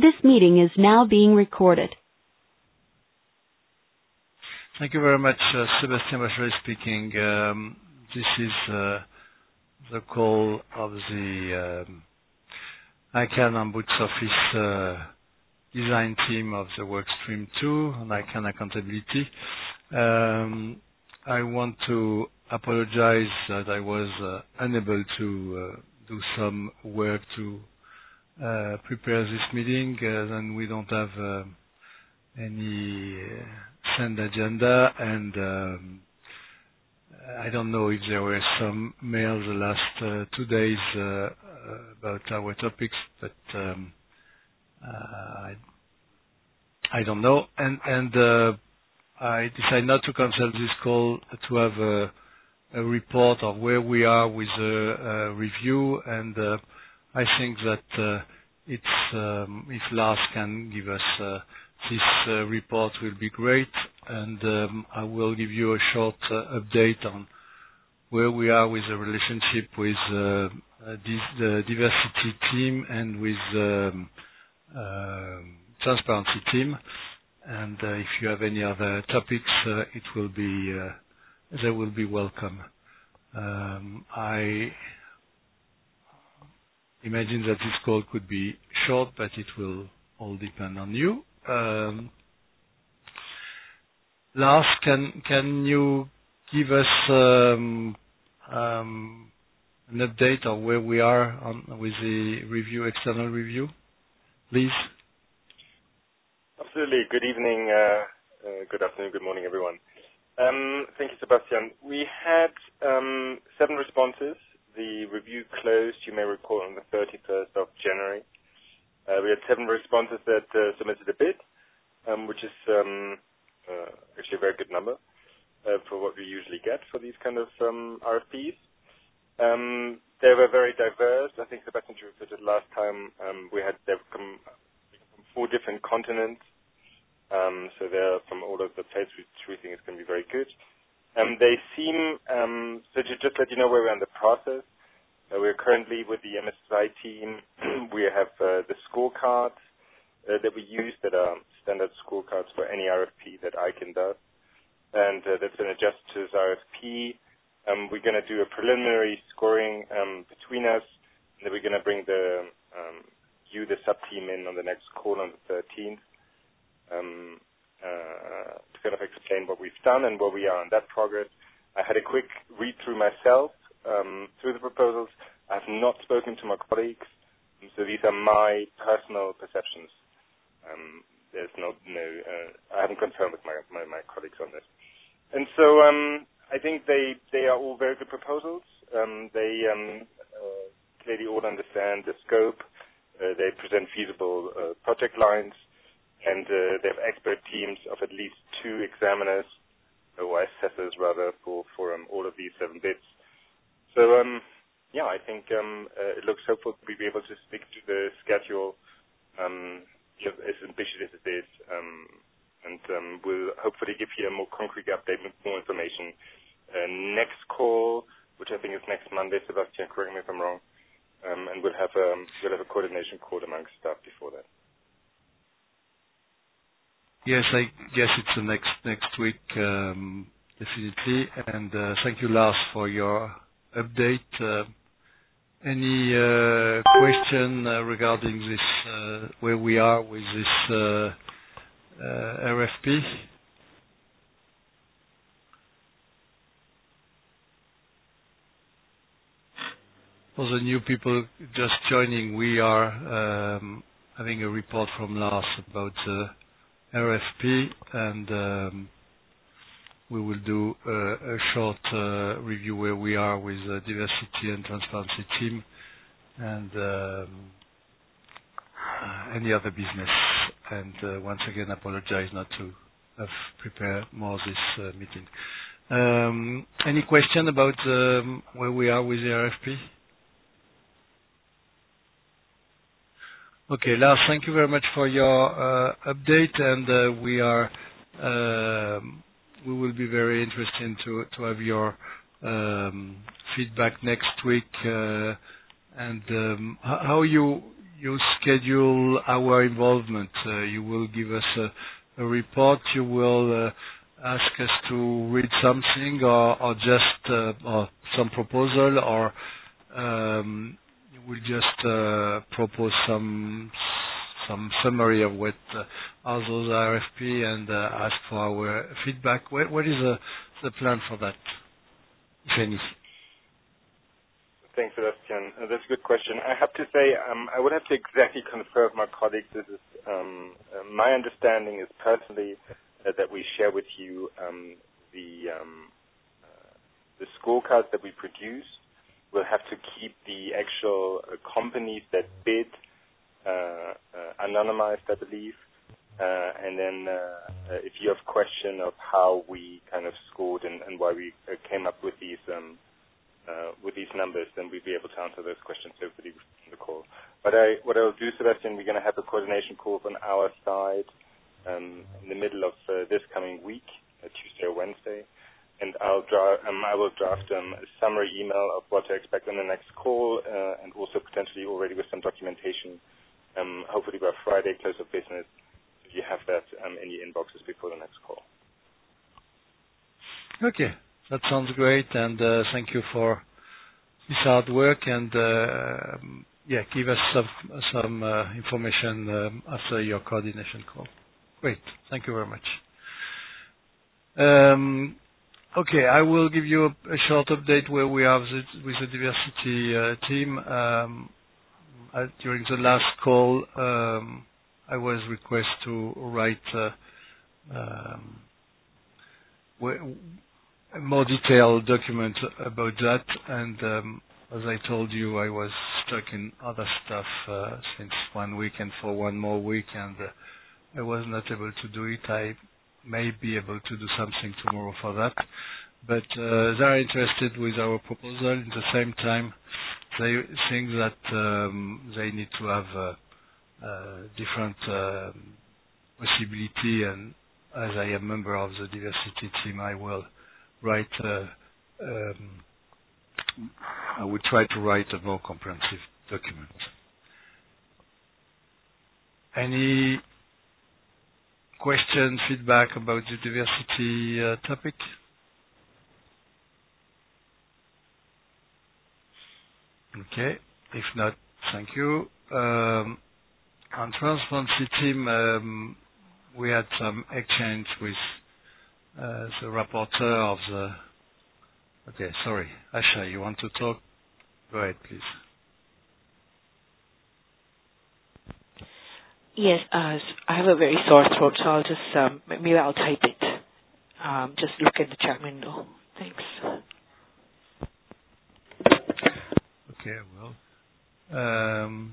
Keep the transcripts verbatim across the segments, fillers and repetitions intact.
This meeting is now being recorded. Thank you very much, uh, Sébastien Bachelet speaking. Um, this is uh, the call of the um, ICANN and Boots Office uh, design team of the Workstream two on ICANN accountability. Um, I want to apologize that I was uh, unable to uh, do some work to uh, prepare this meeting, uh, and we don't have uh, any uh, send agenda, and um, I don't know if there were some mails the last uh, two days uh, uh, about our topics, but um, uh, I, I don't know. And, and uh, I decided not to cancel this call to have a, a report of where we are with the uh, review, and uh, I think that uh, it's um, if Lars can give us uh, this uh, report will be great, and um, I will give you a short uh, update on where we are with the relationship with uh, uh, this, the diversity team and with um, uh, transparency team. And uh, if you have any other topics, uh, it will be uh, they will be welcome. Um, I imagine that this call could be short, but it will all depend on you. Um, Lars, can can you give us um, um, an update on where we are on with the review, external review, please? Absolutely. Good evening, uh, uh, good afternoon, good morning, everyone. Um, thank you, Sebastian. We had um, seven responses. The review closed, you may recall, on the thirty-first of January. Uh, we had seven responses that uh, submitted a bid, um, which is um, uh, actually a very good number uh, for what we usually get for these kind of um, R F Ps. Um, they were very diverse. I think Sebastian referred to it last time. Um, we had they've come from four different continents, um, so they're from all over the place, which we think is going to be very good. Um, they seem um, so. To just let you know where we're in the process. Uh, we're currently with the M S I team. We have uh, the scorecards uh, that we use that are standard scorecards for any R F P that ICANN does. And uh, that's been adjusted to this R F P. Um, we're going to do a preliminary scoring um, between us. And then we're going to bring the um, you, the sub-team, in on the next call on the thirteenth um, uh, to kind of explain what we've done and where we are in that progress. I had a quick read-through myself. Um, through the proposals, I have not spoken to my colleagues, so these are my personal perceptions. Um, there's no, no uh, I haven't confirmed with my, my, my colleagues on this. And so um, I think they, they are all very good proposals. Um, they um, uh, clearly all understand the scope. Uh, they present feasible uh, project lines, and uh, they have expert teams of at least two examiners, or assessors rather, for, for um, all of these seven bids. So, um, yeah, I think um, uh, it looks hopeful to be able to stick to the schedule um, as ambitious as it is, um, and um, we'll hopefully give you a more concrete update with more information. Uh, next call, which I think is next Monday, Sebastian, correct me if I'm wrong, um, and we'll have, um, we'll have a coordination call amongst staff before that. Yes, I guess it's the next next week, um, definitely. And uh, thank you, Lars, for your update. Uh, any uh, question uh, regarding this, uh, where we are with this uh, uh, R F P? For the new people just joining, we are um, having a report from Lars about the R F P, and um, we will do uh, a short uh, review where we are with the diversity and transparency team, and um, uh, any other business. And uh, once again, apologize not to have prepared more this uh, meeting. Um, any question about um, where we are with the R F P? Okay, Lars, thank you very much for your uh, update, and uh, we are um, we will be very interested to to have your um, feedback next week. Uh, and um, how you you schedule our involvement. Uh, you will give us a, a report. You will uh, ask us to read something, or, or just uh, or some proposal, or um, you will just uh, propose some some summary of what uh, are those R F P and uh, ask for our feedback. What, what is the, the plan for that, if any? Thanks, Sebastian. Uh, that's a good question. I have to say, um, I would have to exactly confirm with my colleagues. This is um, uh, my understanding is personally uh, that we share with you um, the um, uh, the scorecards that we produce. We'll have to keep the actual uh, companies that bid uh, uh, anonymized, I believe. Uh, and then uh, uh, if you have a question of how we kind of scored and, and why we uh, came up with these um, uh, with these numbers, then we'll be able to answer those questions hopefully in the call. But I, what I'll do, Sebastian, we're going to have a coordination call on our side um, in the middle of uh, this coming week, uh, Tuesday or Wednesday, and I'll draw, um, I will draft um, a summary email of what to expect on the next call, uh, and also potentially already with some documentation, um, hopefully by Friday, close of business, if you have that um, in your inboxes before the next call. Okay, that sounds great, and uh, thank you for this hard work, and uh, yeah, give us some, some uh, information um, after your coordination call. Great, thank you very much. Um, okay, I will give you a, a short update where we are with, with the diversity uh, team. Um, uh, during the last call, um, I was requested to write uh, um, a more detailed document about that, and um, as I told you, I was stuck in other stuff uh, since one week and for one more week, and uh, I was not able to do it. I may be able to do something tomorrow for that, but uh, they are interested with our proposal. At the same time, they think that um, they need to have a, a different uh, possibility, and as I am a member of the diversity team, I will write, uh, um, I will try to write a more comprehensive document. Any question, feedback about the diversity uh, topic? Okay, if not, thank you. Um, on transparency team, um, we had some exchange with uh, the rapporteur of the... Okay, sorry. Asha, you want to talk? Go ahead, please. Yes, uh, I have a very sore throat, so I'll just, um, maybe I'll type it. Um, just look at the chat window. Thanks. Okay, well. Um,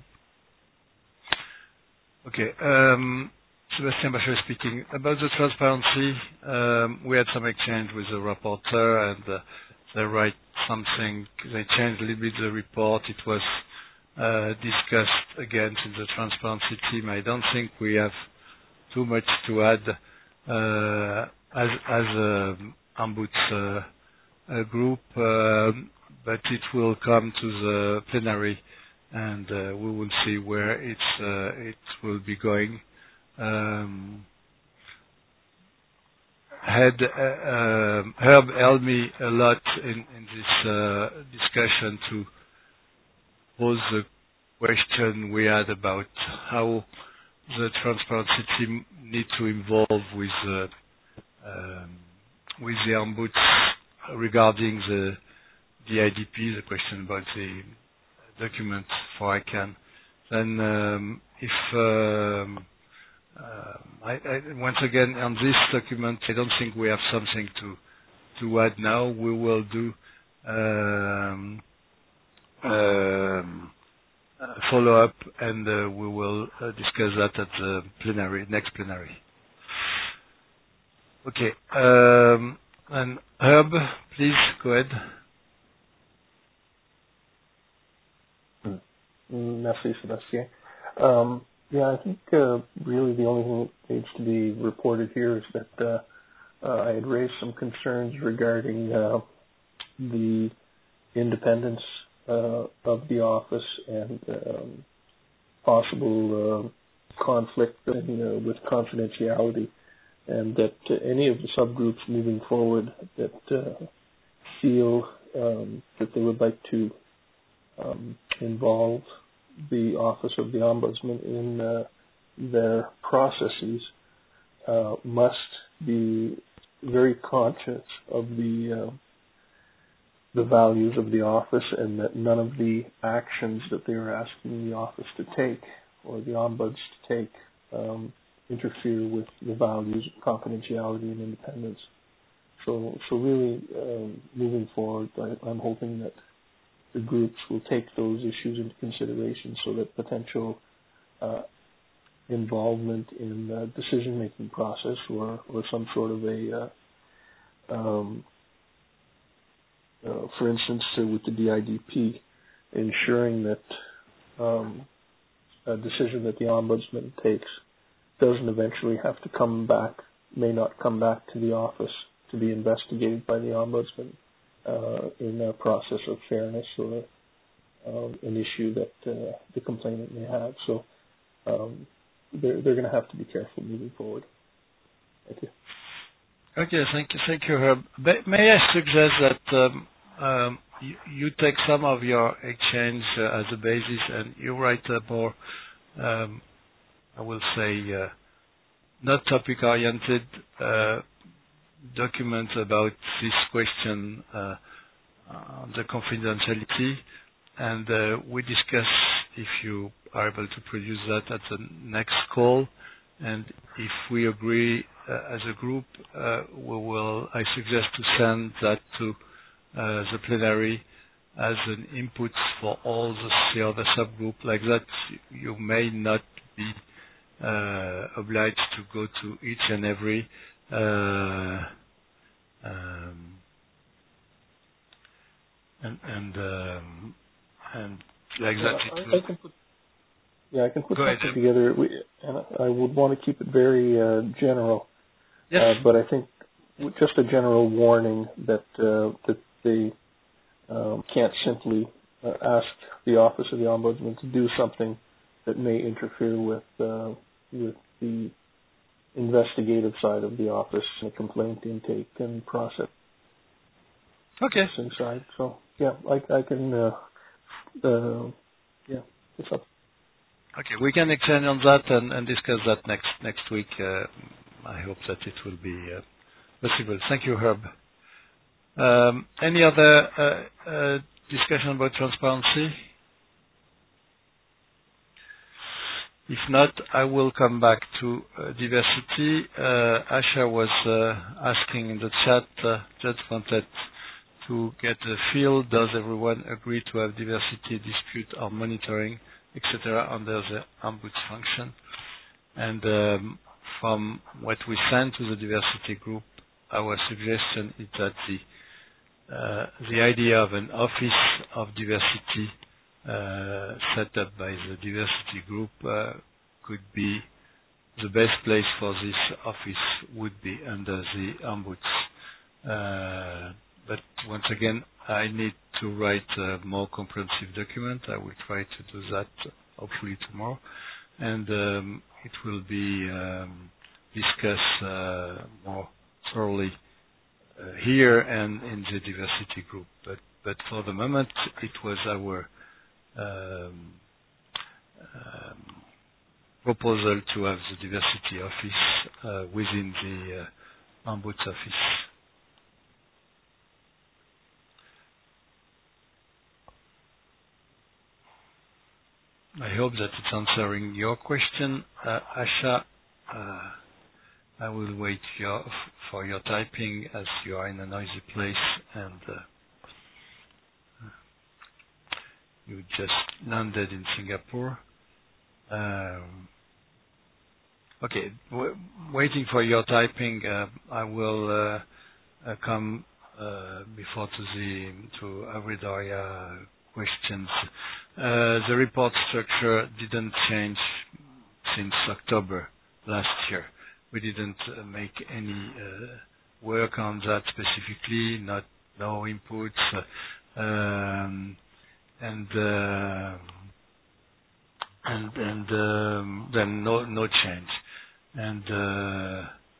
okay, um, Sebastian Bachelot speaking. About the transparency, um, we had some exchange with the rapporteur, and uh, they write something, they changed a little bit the report. It was uh, discussed again in the transparency team. I don't think we have too much to add uh, as, as a ombuds uh, a group, uh, but it will come to the plenary, and uh, we will see where it's, uh, it will be going. Um, had uh, um, Herb helped me a lot in, in this uh, discussion to pose the question we had about how the transparency team need to involve with uh, um, with the ombuds regarding the the I D P, the question about the document for I CANN. Then um, if um, Uh, I, I, once again, on this document, I don't think we have something to to add now. We will do um, um, follow up, and uh, we will uh, discuss that at the plenary, next plenary. Okay. Um, and Herb, please go ahead. Merci, Sebastien. Um, Yeah, I think uh, really the only thing that needs to be reported here is that uh, uh, I had raised some concerns regarding uh, the independence uh, of the office and um, possible uh, conflict in, uh, with confidentiality, and that uh, any of the subgroups moving forward that uh, feel um, that they would like to um, involve the Office of the Ombudsman in uh, their processes uh, must be very conscious of the uh, the values of the office, and that none of the actions that they are asking the office to take or the ombuds to take um, interfere with the values of confidentiality and independence. So, so really, um, moving forward, I, I'm hoping that the groups will take those issues into consideration, so that potential uh, involvement in the decision-making process, or, or some sort of a, uh, um, uh, for instance, uh, with the D I D P, ensuring that um, a decision that the ombudsman takes doesn't eventually have to come back, may not come back to the office to be investigated by the ombudsman uh, in a process of fairness or um, an issue that uh, the complainant may have. So um, they're, they're going to have to be careful moving forward. Thank you. Okay, thank you, thank you, Herb. May I suggest that um, um, you, you take some of your exchange uh, as a basis, and you write a more, um, I will say, uh, not topic-oriented uh, document about this question uh, on the confidentiality, and uh, we discuss if you are able to produce that at the next call, and if we agree uh, as a group, uh, we will. I suggest to send that to uh, the plenary as an input for all the, the other subgroup. Like that, you may not be uh, obliged to go to each and every uh, um, and and um, and like yeah, that. I, It will I can put, yeah, I can put go something ahead. together, we, and I would want to keep it very uh, general. Yes. Uh, but I think just a general warning that uh, that they um, can't simply uh, ask the Office of the Ombudsman to do something that may interfere with uh, with the investigative side of the office, the complaint intake and process. Okay. Side. So yeah, I, I can uh, uh, yeah, it's up. Okay, we can extend on that and, and discuss that next next week. Uh, I hope that it will be uh, possible. Thank you, Herb. Um, any other uh, uh, discussion about transparency? If not, I will come back to uh, diversity. Uh, Asha was uh, asking in the chat, uh, just wanted to get a feel, does everyone agree to have diversity dispute or monitoring, et cetera, under the ombuds function? And um, from what we sent to the diversity group, our suggestion is that the uh, the idea of an office of diversity uh, set up by the diversity group uh, could be the best place for this office would be under the ombuds. Uh, but once again, I need to write a more comprehensive document. I will try to do that hopefully tomorrow, and um, it will be um, discussed uh, more thoroughly uh, here and in the diversity group. But but for the moment, it was our um, um, proposal to have the diversity office uh, within the uh, ombuds office. I hope that it's answering your question, uh, Asha. Uh, I will wait your, f- for your typing as you are in a noisy place and uh, you just landed in Singapore. Um, okay, w- waiting for your typing. Uh, I will uh, uh, come uh, before to the to Avridoria questions. Uh, the report structure didn't change since October last year. We didn't uh, make any uh, work on that specifically, not no inputs, uh, um, and uh, and and um, then no no change. And uh,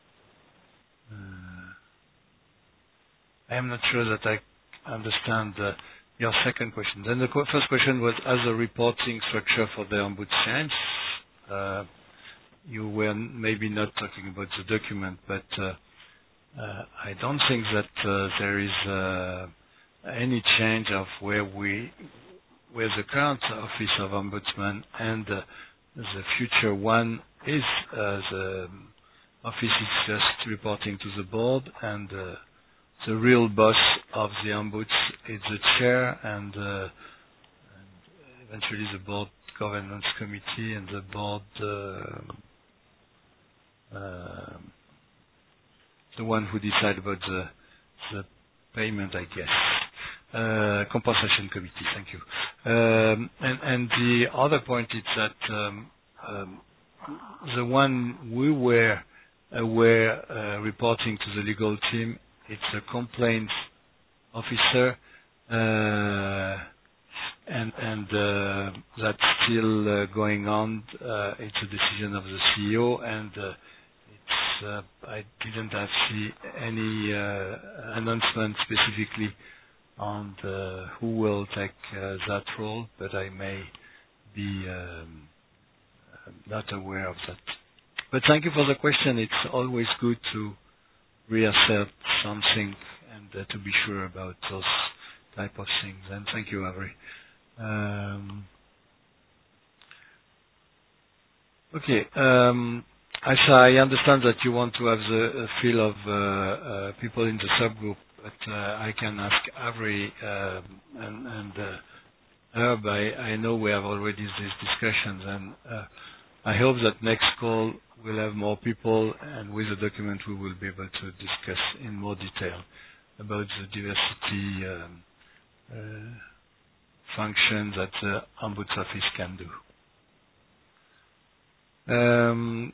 uh, I am not sure that I understand uh, your second question. Then the qu- first question was, as a reporting structure for the ombuds change, uh, you were n- maybe not talking about the document, but uh, uh, I don't think that uh, there is uh, any change of where we, where the current office of ombudsman and uh, the future one is. Uh, the office is just reporting to the board, and uh, the real boss of the ombuds is the chair, and, uh, and eventually the board governance committee and the board, uh, uh, the one who decide about the, the payment, I guess. Uh, compensation committee, thank you. Um, and, and the other point is that um, um, the one we were uh, were uh, reporting to the legal team, it's a complaints officer, uh, and and uh, that's still uh, going on. Uh, it's a decision of the C E O, and uh, it's uh, I didn't have see any uh, announcement specifically on the, who will take uh, that role, but I may be um, not aware of that. But thank you for the question. It's always good to reassert something and uh, to be sure about those type of things. And thank you, Avery. Um, okay. Um, Aisha, I understand that you want to have the uh, feel of uh, uh, people in the subgroup, but uh, I can ask Avery uh, and, and uh, Herb. I, I know we have already these discussions, and uh, I hope that next call we'll have more people, and with the document we will be able to discuss in more detail about the diversity um, uh, function that the Ombuds Office can do. Um,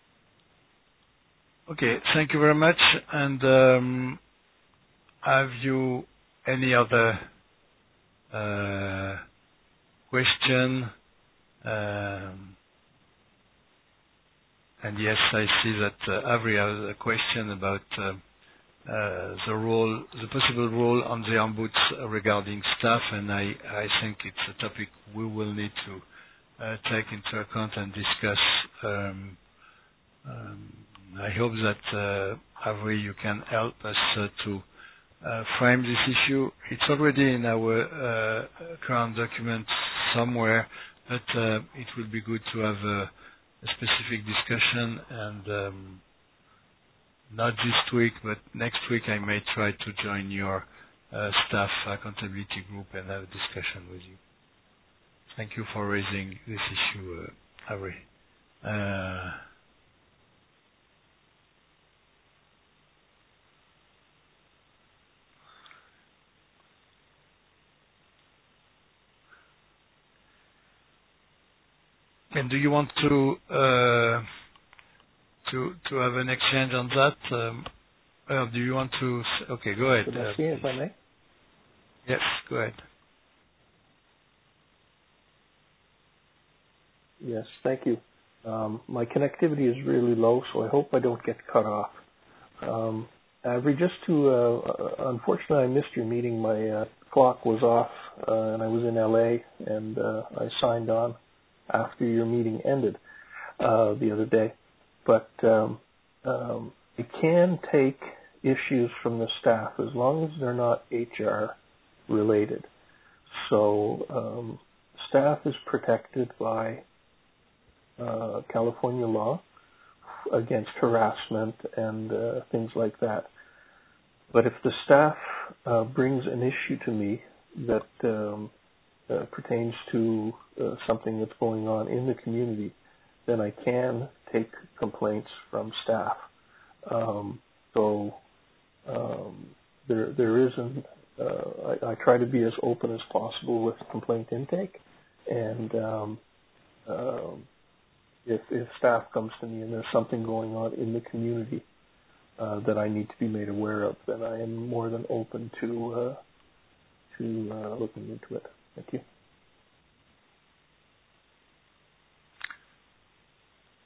okay, thank you very much. And um, have you any other uh, question? Um, And yes, I see that uh, Avery has a question about uh, uh, the role, the possible role on the ombuds regarding staff, and I, I think it's a topic we will need to uh, take into account and discuss. Um, um, I hope that uh, Avery, you can help us uh, to uh, frame this issue. It's already in our uh, current document somewhere, but uh, it would be good to have a a specific discussion, and um, not this week, but next week I may try to join your uh, staff accountability group and have a discussion with you. Thank you for raising this issue, uh, Avery. Uh, and do you want to uh, to to have an exchange on that? Um, or do you want to? S- okay, go ahead. Could I see, if I may? Yes, go ahead. Yes, thank you. Um, my connectivity is really low, so I hope I don't get cut off. Um, Avery, just to, uh, unfortunately I missed your meeting. My uh, clock was off, uh, and I was in L A, and uh, I signed on after your meeting ended uh, the other day. But um, um, it can take issues from the staff as long as they're not H R related. So um, staff is protected by uh, California law against harassment and uh, things like that. But if the staff uh, brings an issue to me that um, uh, pertains to uh, something that's going on in the community, then I can take complaints from staff. Um, so um, there there isn't. Uh, I, I try to be as open as possible with complaint intake, and um, um, if if staff comes to me and there's something going on in the community uh, that I need to be made aware of, then I am more than open to uh, to uh, looking into it. Thank you.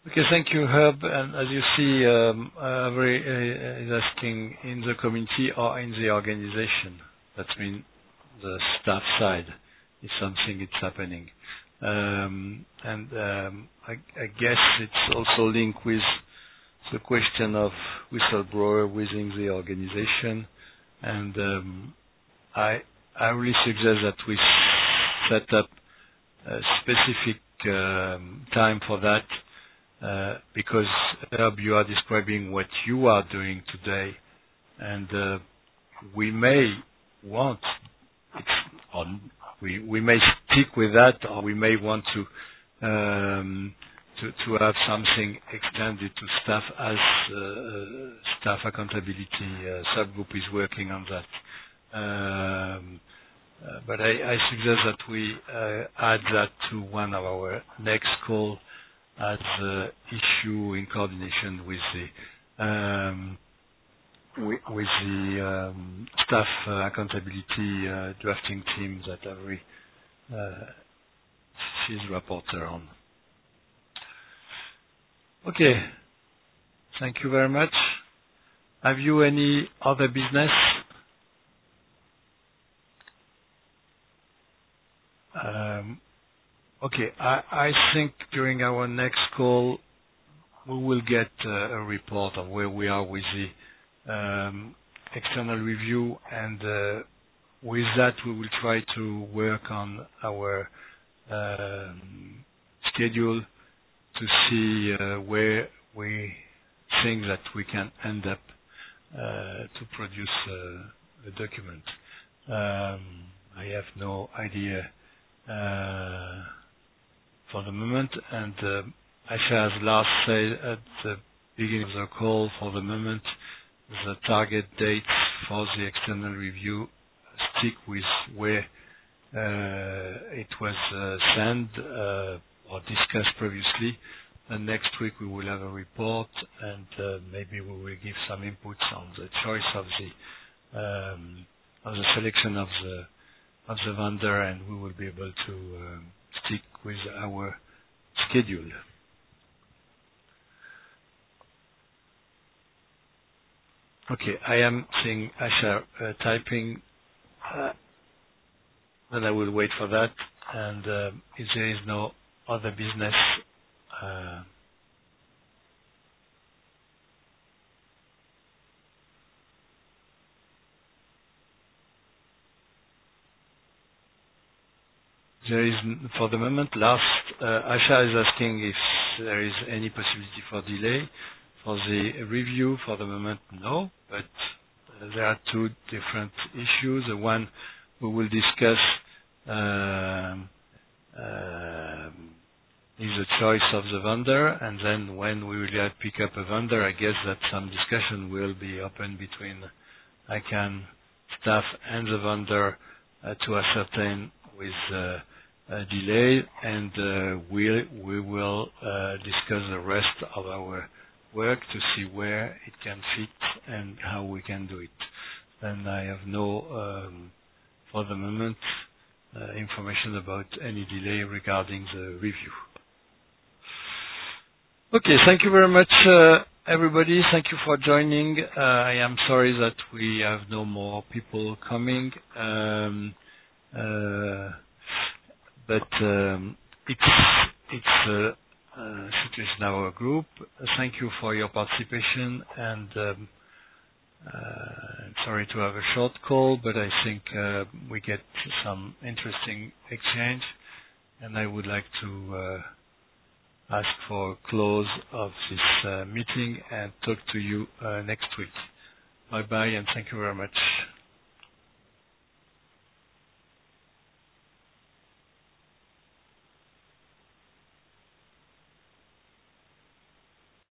Okay, thank you, Herb. And as you see, um, Avery uh, is asking in the community or in the organization. That means the staff side is something it's happening. Um, and um, I, I guess it's also linked with the question of whistleblower within the organization. And um, I, I really suggest that we set up a specific um, time for that. Uh, because Herb, you are describing what you are doing today, and uh, we may want, it's on, we we may stick with that, or we may want to um, to, to have something extended to staff as uh, staff accountability uh, subgroup is working on that. Um, uh, but I, I suggest that we uh, add that to one of our next call as uh, issue in coordination with the um, with, with the um, staff uh, accountability uh, drafting team that Avery uh, she's rapporteur on. Okay, thank you very much. Have you any other business? Um, Okay, I, I think during our next call we will get uh, a report of where we are with the um, external review, and uh, with that we will try to work on our um, schedule to see uh, where we think that we can end up uh, to produce uh, a document. Um, I have no idea uh, for the moment, and uh, Aisha, as last said at the beginning of the call, for the moment, the target dates for the external review stick with where uh, it was uh, sent uh, or discussed previously. And next week we will have a report, and uh, maybe we will give some inputs on the choice of the um, of the selection of the of the vendor, and we will be able to um, stick with our schedule. Okay, I am seeing Asha uh, typing, uh, then I will wait for that. And uh, if there is no other business, uh, there is, for the moment, last, uh, Asha is asking if there is any possibility for delay. For the review, for the moment, no, but uh, there are two different issues. The one we will discuss um, uh, is the choice of the vendor, and then when we will pick up a vendor, I guess that some discussion will be open between I C A N staff and the vendor uh, to ascertain with uh, a delay, and uh, we we will uh, discuss the rest of our work to see where it can fit and how we can do it. And I have no, um, for the moment, uh, information about any delay regarding the review. Okay, thank you very much, uh, everybody. Thank you for joining. Uh, I am sorry that we have no more people coming. Um, uh, but um, it's it's uh, uh, situation in our group. Uh, thank you for your participation, and um, uh, sorry to have a short call, but I think uh, we get some interesting exchange, and I would like to uh, ask for a close of this uh, meeting and talk to you uh, next week. Bye bye, and thank you very much.